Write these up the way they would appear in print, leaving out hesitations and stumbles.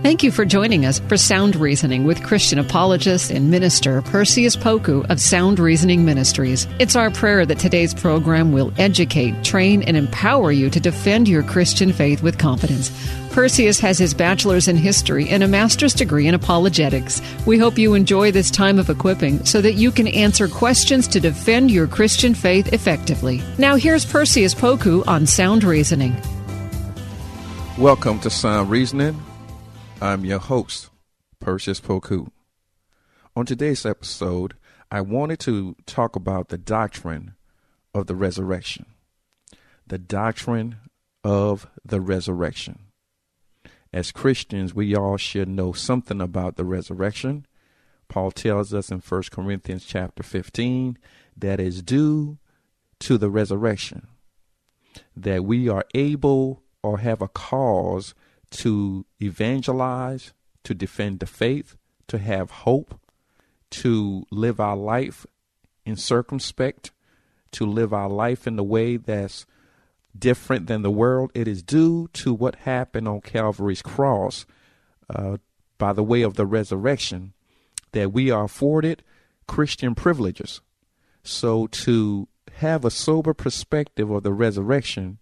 Thank you for joining us for Sound Reasoning with Christian apologist and minister Perseus Poku of Sound Reasoning Ministries. It's our prayer that today's program will educate, train, and empower you to defend your Christian faith with confidence. Perseus has his bachelor's in history and a master's degree in apologetics. We hope you enjoy this time of equipping so that you can answer questions to defend your Christian faith effectively. Now here's Perseus Poku on Sound Reasoning. Welcome to Sound Reasoning. I'm your host, Perseus Poku. On today's episode, I wanted to talk about the doctrine of the resurrection. The doctrine of the resurrection. As Christians, we all should know something about the resurrection. Paul tells us in 1 Corinthians chapter 15 that it's due to the resurrection that we are able or have a cause to evangelize, to defend the faith, to have hope, to live our life in circumspect, to live our life in the way that's different than the world. It is due to what happened on Calvary's cross by the way of the resurrection that we are afforded Christian privileges. So to have a sober perspective of the resurrection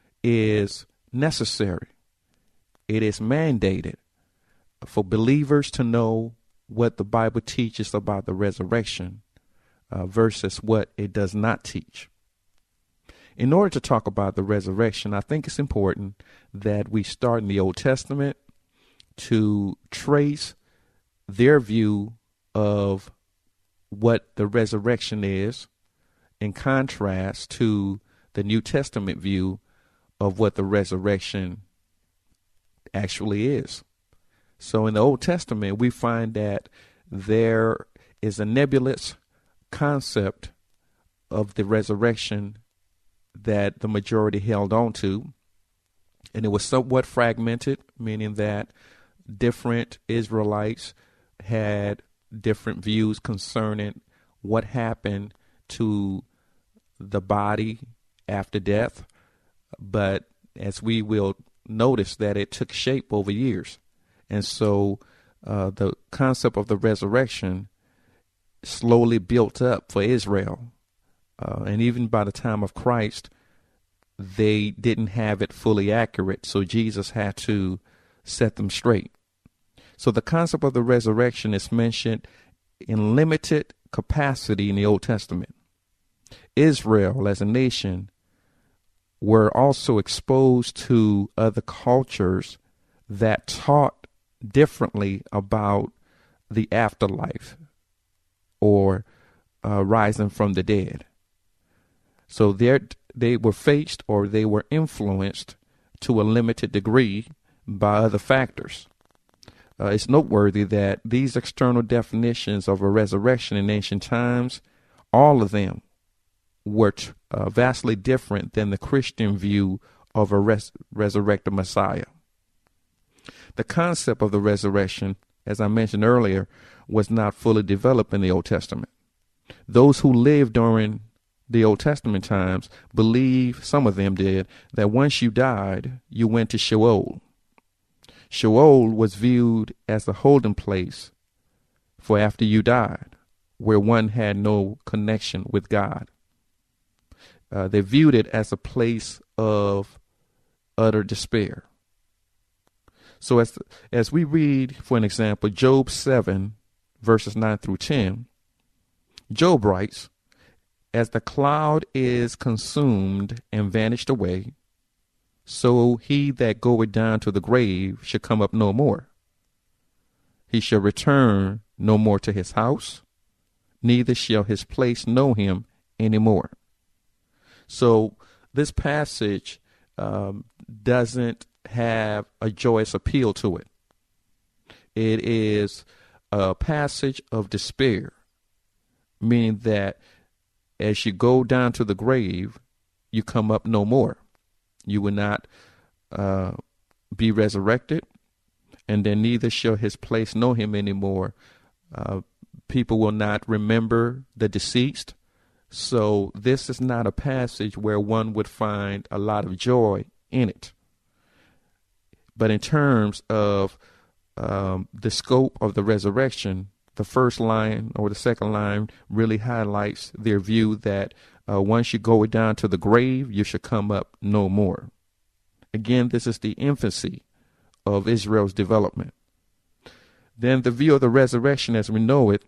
is necessary. It is mandated for believers to know what the Bible teaches about the resurrection versus what it does not teach. In order to talk about the resurrection, I think it's important that we start in the Old Testament to trace their view of what the resurrection is in contrast to the New Testament view of what the resurrection actually is. So in the Old Testament, we find that there is a nebulous concept of the resurrection that the majority held on to, and it was somewhat fragmented, meaning that different Israelites had different views concerning what happened to the body after death. But as we will notice, that it took shape over years. And so the concept of the resurrection slowly built up for Israel. And even by the time of Christ, they didn't have it fully accurate. So Jesus had to set them straight. So the concept of the resurrection is mentioned in limited capacity in the Old Testament. Israel as a nation were also exposed to other cultures that taught differently about the afterlife or rising from the dead. So they were faced or they were influenced to a limited degree by other factors. It's noteworthy that these external definitions of a resurrection in ancient times, all of them were vastly different than the Christian view of a resurrected Messiah. The concept of the resurrection, as I mentioned earlier, was not fully developed in the Old Testament. Those who lived during the Old Testament times believed, some of them did, that once you died, you went to Sheol. Sheol was viewed as a holding place for after you died, where one had no connection with God. They viewed it as a place of utter despair. So as we read, for an example, Job 7, verses 9 through 10, Job writes, "As the cloud is consumed and vanished away, so he that goeth down to the grave shall come up no more. He shall return no more to his house, neither shall his place know him any more." So this passage doesn't have a joyous appeal to it. It is a passage of despair, meaning that as you go down to the grave, you come up no more. You will not be resurrected, and then neither shall his place know him anymore. People will not remember the deceased. So this is not a passage where one would find a lot of joy in it. But in terms of the scope of the resurrection, the first line or the second line really highlights their view that once you go down to the grave, you should come up no more. Again, this is the infancy of Israel's development. Then the view of the resurrection as we know it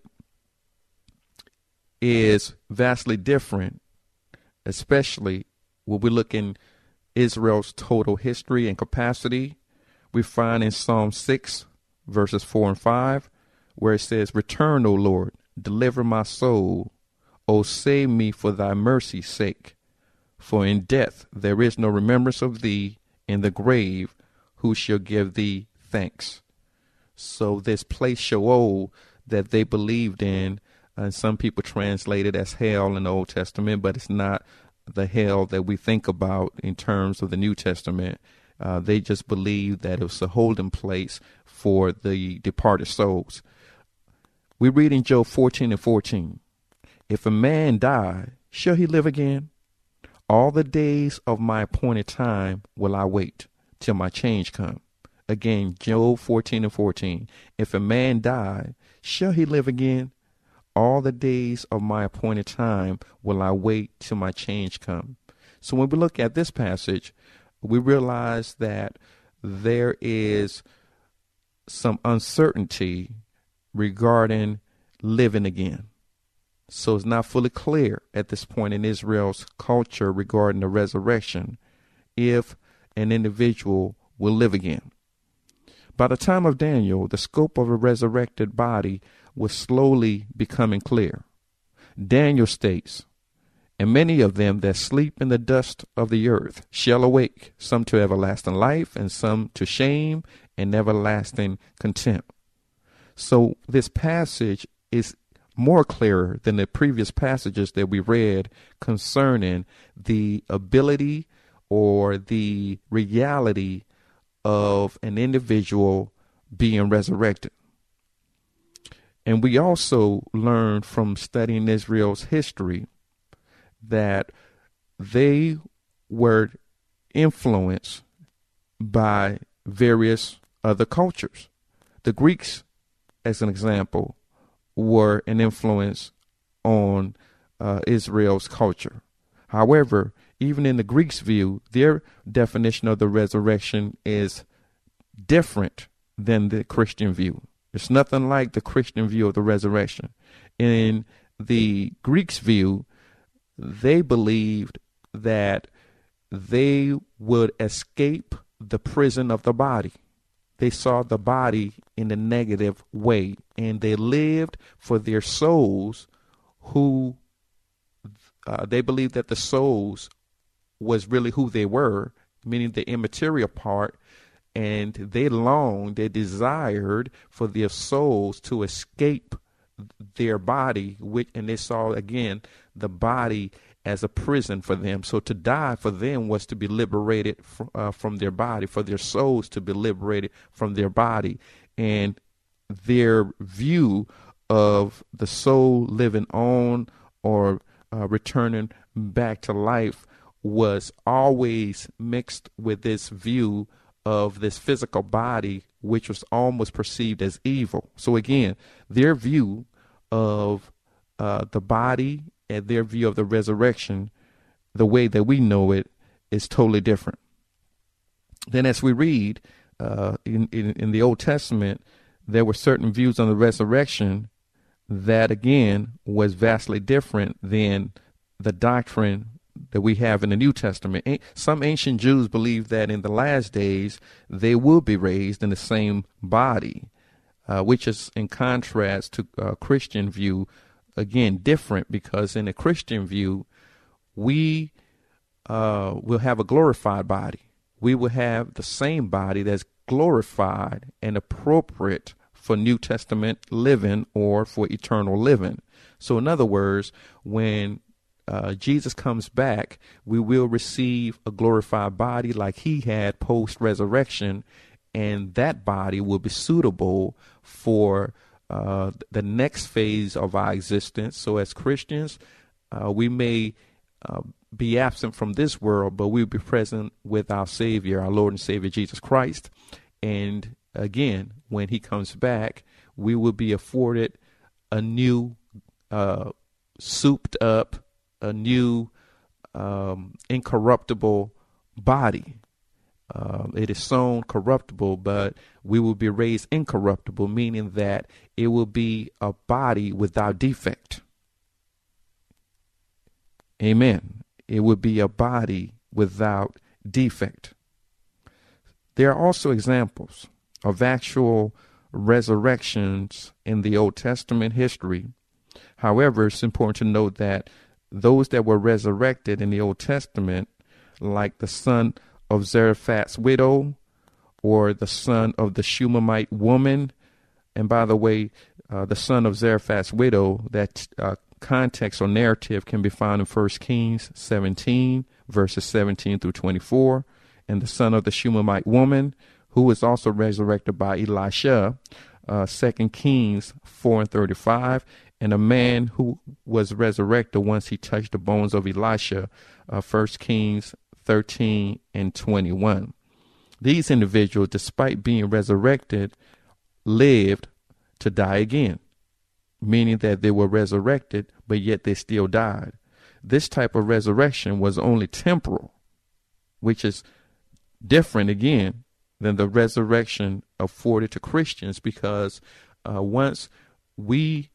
is vastly different, especially when we look in Israel's total history and capacity. We find in Psalm 6, verses 4 and 5, where it says, "Return, O Lord, deliver my soul. O save me for thy mercy's sake. For in death there is no remembrance of thee. In the grave, who shall give thee thanks?" So this place Sheol that they believed in, and some people translate it as hell in the Old Testament, but it's not the hell that we think about in terms of the New Testament. They just believed that it was a holding place for the departed souls. We read in Job 14 and 14, "If a man die, shall he live again? All the days of my appointed time will I wait till my change come." Again, Job 14 and 14, "If a man die, shall he live again? All the days of my appointed time will I wait till my change come." So when we look at this passage, we realize that there is some uncertainty regarding living again. So it's not fully clear at this point in Israel's culture regarding the resurrection if an individual will live again. By the time of Daniel, the scope of a resurrected body was slowly becoming clear. Daniel states, "And many of them that sleep in the dust of the earth shall awake, some to everlasting life, and some to shame and everlasting contempt." So this passage is more clearer than the previous passages that we read concerning the ability or the reality of an individual being resurrected. And we also learn from studying Israel's history that they were influenced by various other cultures. The Greeks, as an example, were an influence on Israel's culture. However, even in the Greeks' view, their definition of the resurrection is different than the Christian view. It's nothing like the Christian view of the resurrection. In the Greeks' view, they believed that they would escape the prison of the body. They saw the body in a negative way, and they lived for their souls who they believed that the souls was really who they were, meaning the immaterial part, and they longed, they desired for their souls to escape their body, and they saw, again, the body as a prison for them. So to die for them was to be liberated from their body, for their souls to be liberated from their body. And their view of the soul living on or returning back to life was always mixed with this view of this physical body, which was almost perceived as evil. So again, their view of the body and their view of the resurrection, the way that we know it, is totally different. Then as we read in the Old Testament, there were certain views on the resurrection that, again, was vastly different than the doctrine that we have in the New Testament. Some ancient Jews believed that in the last days they will be raised in the same body, which is in contrast to a Christian view, again, different, because in a Christian view, we will have a glorified body. We will have the same body that's glorified and appropriate for New Testament living or for eternal living. So in other words, when Jesus comes back, we will receive a glorified body like he had post-resurrection, and that body will be suitable for the next phase of our existence. So as Christians, we may be absent from this world, but we'll be present with our Savior, our Lord and Savior, Jesus Christ. And again, when he comes back, we will be afforded a new, souped up, a new, incorruptible body. It is sown corruptible, but we will be raised incorruptible, meaning that it will be a body without defect. Amen. It would be a body without defect. There are also examples of actual resurrections in the Old Testament history. However, it's important to note that those that were resurrected in the Old Testament, like the son of Zarephath's widow or the son of the Shunammite woman, and by the way, the son of Zarephath's widow, that context or narrative can be found in 1 Kings 17, verses 17 through 24, and the son of the Shunammite woman, who was also resurrected by Elisha, 2 Kings 4 and 35, and a man who was resurrected once he touched the bones of Elisha, 1 Kings 13 and 21. These individuals, despite being resurrected, lived to die again, meaning that they were resurrected, but yet they still died. This type of resurrection was only temporal, which is different again than the resurrection afforded to Christians, because once we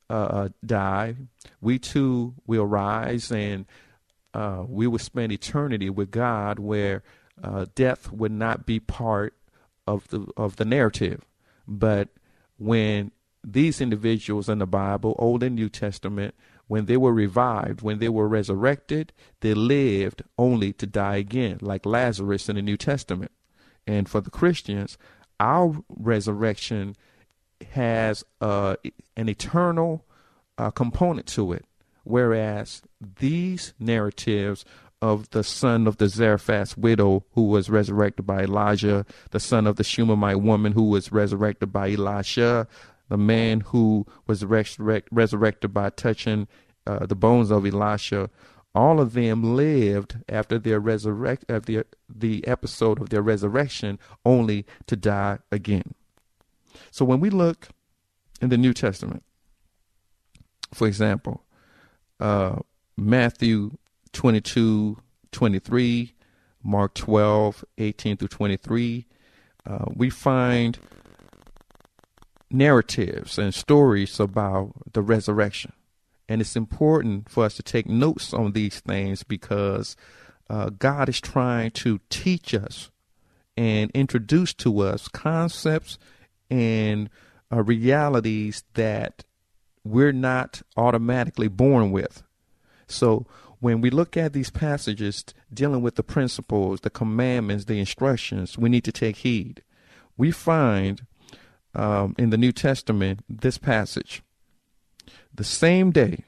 die, we too will rise, and we will spend eternity with God, where death would not be part of the narrative. But when these individuals in the Bible, Old and New Testament, when they were revived, when they were resurrected, they lived only to die again, like Lazarus in the New Testament. And for the Christians, our resurrection has an eternal component to it, whereas these narratives of the son of the Zarephath's widow who was resurrected by Elijah, the son of the Shunammite woman who was resurrected by Elisha, the man who was resurrected by touching the bones of Elisha, all of them lived after their the episode of their resurrection only to die again. So when we look in the New Testament, for example, Matthew 22:23, Mark 12:18 through 23, we find narratives and stories about the resurrection. And it's important for us to take notes on these things, because God is trying to teach us and introduce to us concepts and realities that we're not automatically born with. So when we look at these passages dealing with the principles, the commandments, the instructions, we need to take heed. We find in the New Testament this passage: the same day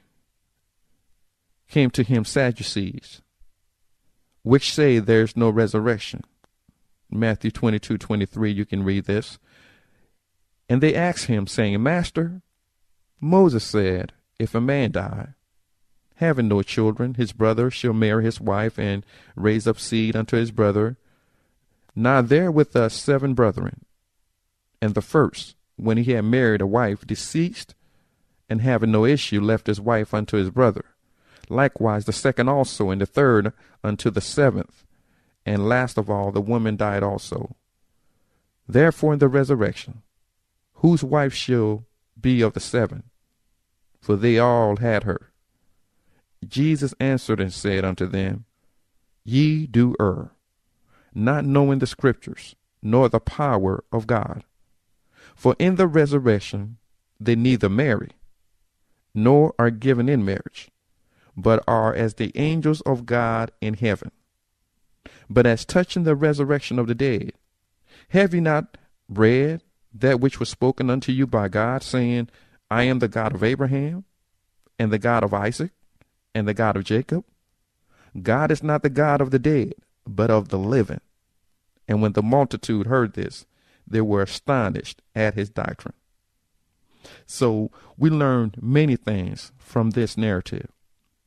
came to him Sadducees, which say there's no resurrection. Matthew 22:23, you can read this. And they asked him, saying, Master, Moses said, if a man die, having no children, his brother shall marry his wife and raise up seed unto his brother. Now there with us 7 brethren. And the first, when he had married a wife, deceased, and having no issue, left his wife unto his brother. Likewise the second also, and the third unto the 7th. And last of all, the woman died also. Therefore in the resurrection, whose wife shall be of the 7? For they all had her. Jesus answered and said unto them, Ye do err, not knowing the Scriptures, nor the power of God. For in the resurrection they neither marry, nor are given in marriage, but are as the angels of God in heaven. But as touching the resurrection of the dead, have ye not read that which was spoken unto you by God, saying, I am the God of Abraham, and the God of Isaac, and the God of Jacob? God is not the God of the dead, but of the living. And when the multitude heard this, they were astonished at his doctrine. So we learned many things from this narrative.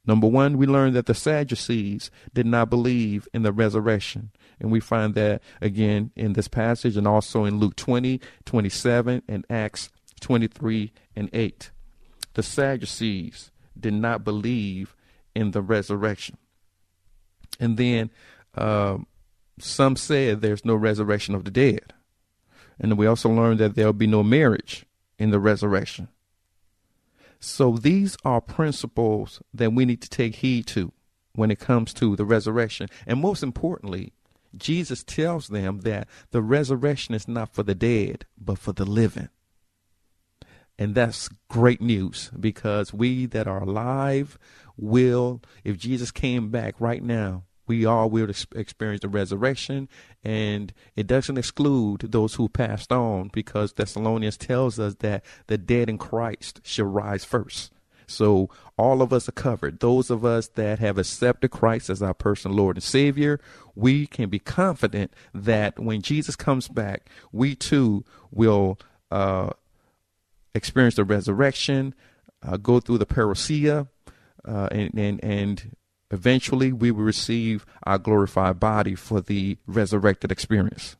Number one, we learned that the Sadducees did not believe in the resurrection. And we find that again in this passage and also in Luke 20:27 and Acts 23:8. The Sadducees did not believe in the resurrection. And then some said there's no resurrection of the dead. And we also learned that there'll be no marriage in the resurrection. So these are principles that we need to take heed to when it comes to the resurrection. And most importantly, Jesus tells them that the resurrection is not for the dead, but for the living. And that's great news, because we that are alive will, if Jesus came back right now, we all will experience the resurrection, and it doesn't exclude those who passed on, because Thessalonians tells us that the dead in Christ shall rise first. So all of us are covered. Those of us that have accepted Christ as our personal Lord and Savior, we can be confident that when Jesus comes back, we too will experience the resurrection, go through the parousia, and eventually we will receive our glorified body for the resurrected experience.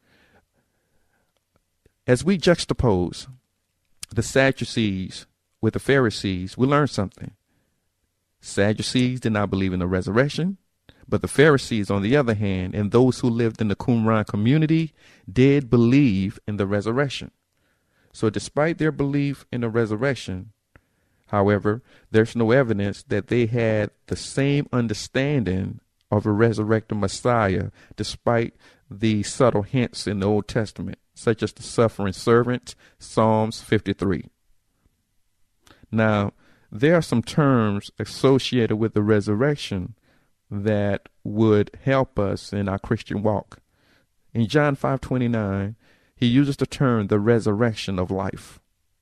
As we juxtapose the Sadducees with the Pharisees, we learn something. Sadducees did not believe in the resurrection, but the Pharisees, on the other hand, and those who lived in the Qumran community, did believe in the resurrection. So despite their belief in the resurrection, however, there's no evidence that they had the same understanding of a resurrected Messiah, despite the subtle hints in the Old Testament, such as the suffering servant, Psalms 53. Now, there are some terms associated with the resurrection that would help us in our Christian walk. In John 5:29, he uses the term the resurrection of life.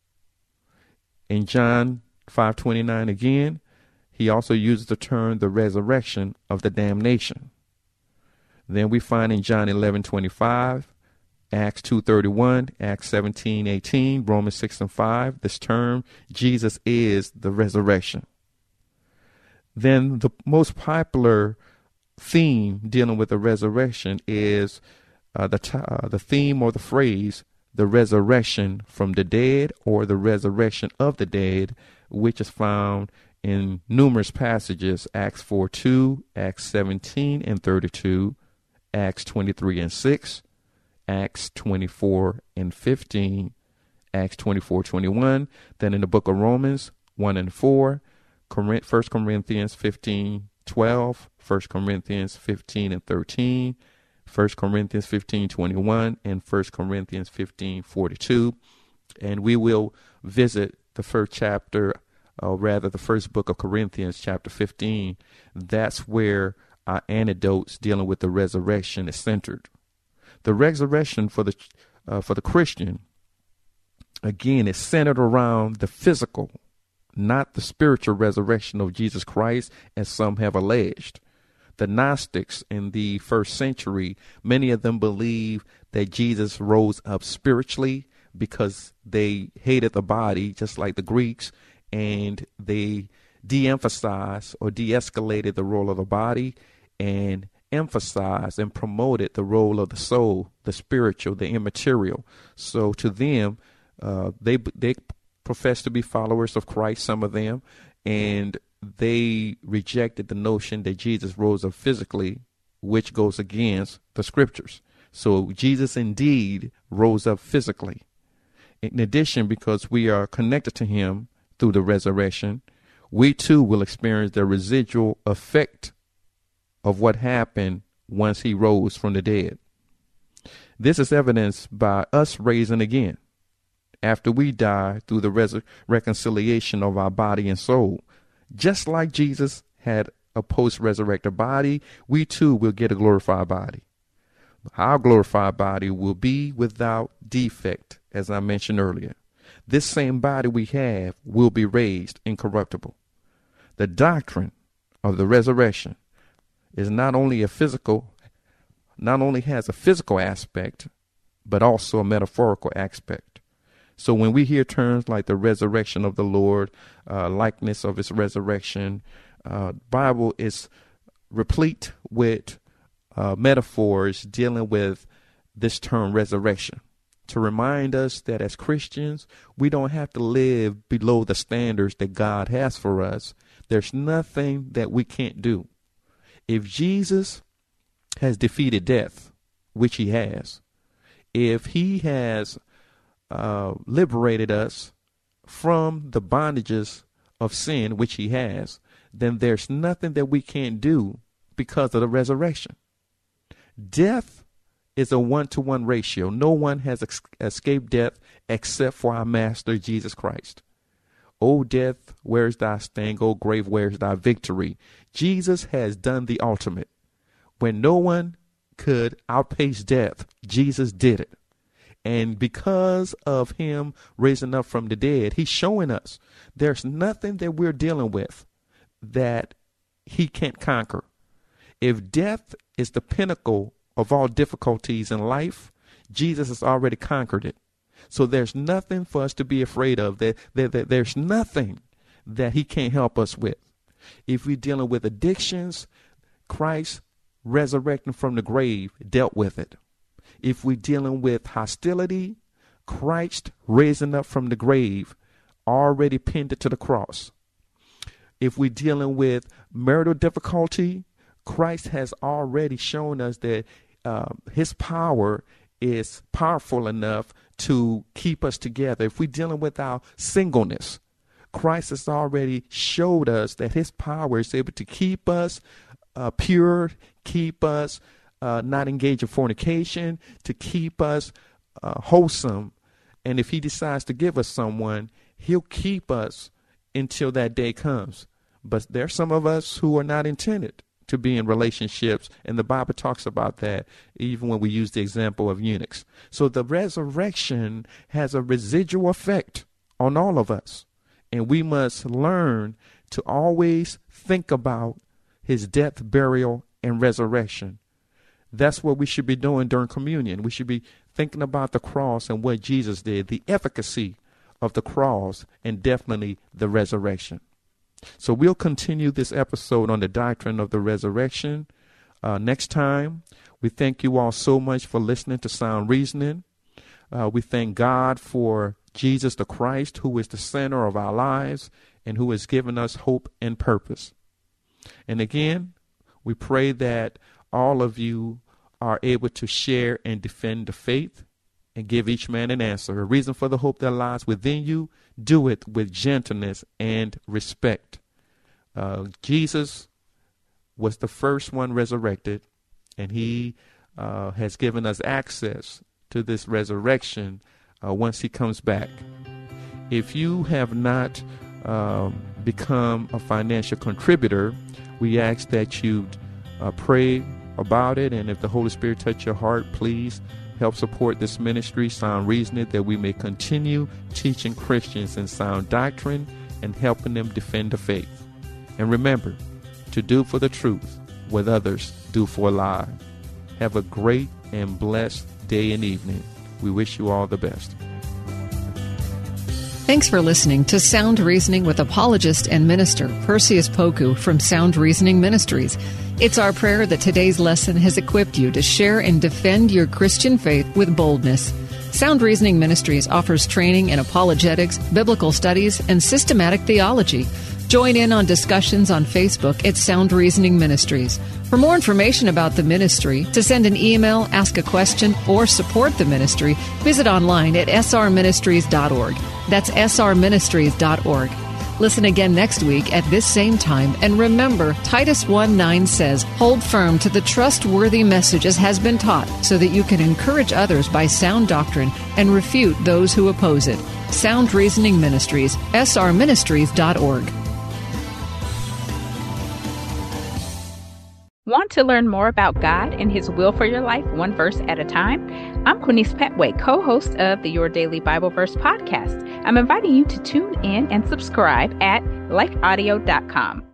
In John 5:29 again, he also uses the term the resurrection of the damnation. Then we find in John 11:25, Acts 2:31, Acts 17:18, Romans 6:5, this term, Jesus is the resurrection. Then the most popular theme dealing with the resurrection is the theme or the phrase, the resurrection from the dead, or the resurrection of the dead, which is found in numerous passages, Acts 4:2, Acts 17:32, Acts 23:6, Acts 24:15, Acts 24:21, then in the book of Romans 1:4, 1 Corinthians 15:12, 1 Corinthians 15:13, 1 Corinthians 15:21, and 1 Corinthians 15:42. And we will visit the first chapter, or rather the first book of Corinthians, chapter 15. That's where our anecdotes dealing with the resurrection is centered. The resurrection for the Christian, again, is centered around the physical, not the spiritual resurrection of Jesus Christ, as some have alleged. The Gnostics in the first century, many of them believe that Jesus rose up spiritually because they hated the body, just like the Greeks, and they de-emphasized or de-escalated the role of the body and emphasized and promoted the role of the soul, the spiritual, the immaterial. So to them, they profess to be followers of Christ, some of them, and they rejected the notion that Jesus rose up physically, which goes against the scriptures. So Jesus indeed rose up physically. In addition, because we are connected to him through the resurrection, we too will experience the residual effect of what happened once he rose from the dead. This is evidenced by us raising again after we die through the reconciliation of our body and soul. Just like Jesus had a post-resurrected body, we too will get a glorified body. Our glorified body will be without defect, as I mentioned earlier. This same body we have will be raised incorruptible. The doctrine of the resurrection is not only has a physical aspect, but also a metaphorical aspect. So when we hear terms like the resurrection of the Lord, likeness of his resurrection, Bible is replete with metaphors dealing with this term resurrection, to remind us that as Christians, we don't have to live below the standards that God has for us. There's nothing that we can't do. If Jesus has defeated death, which he has, if he has liberated us from the bondages of sin, which he has, then there's nothing that we can't do because of the resurrection. Death is a 1-to-1 ratio. No one has escaped death except for our master, Jesus Christ. O death, where's thy sting? O grave, where's thy victory? Jesus has done the ultimate. When no one could outpace death, Jesus did it. And because of him raising up from the dead, he's showing us there's nothing that we're dealing with that he can't conquer. If death is the pinnacle of all difficulties in life, Jesus has already conquered it. So there's nothing for us to be afraid of. There's nothing that he can't help us with. If we're dealing with addictions, Christ resurrecting from the grave dealt with it. If we're dealing with hostility, Christ raising up from the grave already pinned it to the cross. If we're dealing with marital difficulty, Christ has already shown us that his power is powerful enough to keep us together. If we're dealing with our singleness, Christ has already showed us that his power is able to keep us pure, keep us not engaged in fornication, to keep us wholesome. And if he decides to give us someone, he'll keep us until that day comes. But there are some of us who are not intended to be in relationships, and the Bible talks about that even when we use the example of eunuchs. So the resurrection has a residual effect on all of us, and we must learn to always think about his death, burial, and resurrection. That's what we should be doing during communion. We should be thinking about the cross and what Jesus did, the efficacy of the cross, and definitely the resurrection. So we'll continue this episode on the doctrine of the resurrection next time. We thank you all so much for listening to Sound Reasoning. We thank God for Jesus the Christ, who is the center of our lives and who has given us hope and purpose. And again, we pray that all of you are able to share and defend the faith and give each man an answer. A reason for the hope that lies within you. Do it with gentleness and respect. Jesus was the first one resurrected, and he has given us access to this resurrection once he comes back. If you have not become a financial contributor, we ask that you pray about it, and if the Holy Spirit touch your heart, please help support this ministry, Sound Reasoning, that we may continue teaching Christians in sound doctrine and helping them defend the faith. And remember to do for the truth what others do for a lie. Have a great and blessed day and evening. We wish you all the best. Thanks for listening to Sound Reasoning with apologist and minister Perseus Poku from Sound Reasoning Ministries. It's our prayer that today's lesson has equipped you to share and defend your Christian faith with boldness. Sound Reasoning Ministries offers training in apologetics, biblical studies, and systematic theology. Join in on discussions on Facebook at Sound Reasoning Ministries. For more information about the ministry, to send an email, ask a question, or support the ministry, visit online at srministries.org. That's srministries.org. Listen again next week at this same time, and remember, Titus 1:9 says, "Hold firm to the trustworthy message as has been taught, so that you can encourage others by sound doctrine and refute those who oppose it." Sound Reasoning Ministries, srministries.org. Want to learn more about God and His will for your life, one verse at a time? I'm Quinice Petway, co-host of the Your Daily Bible Verse podcast. I'm inviting you to tune in and subscribe at lifeaudio.com.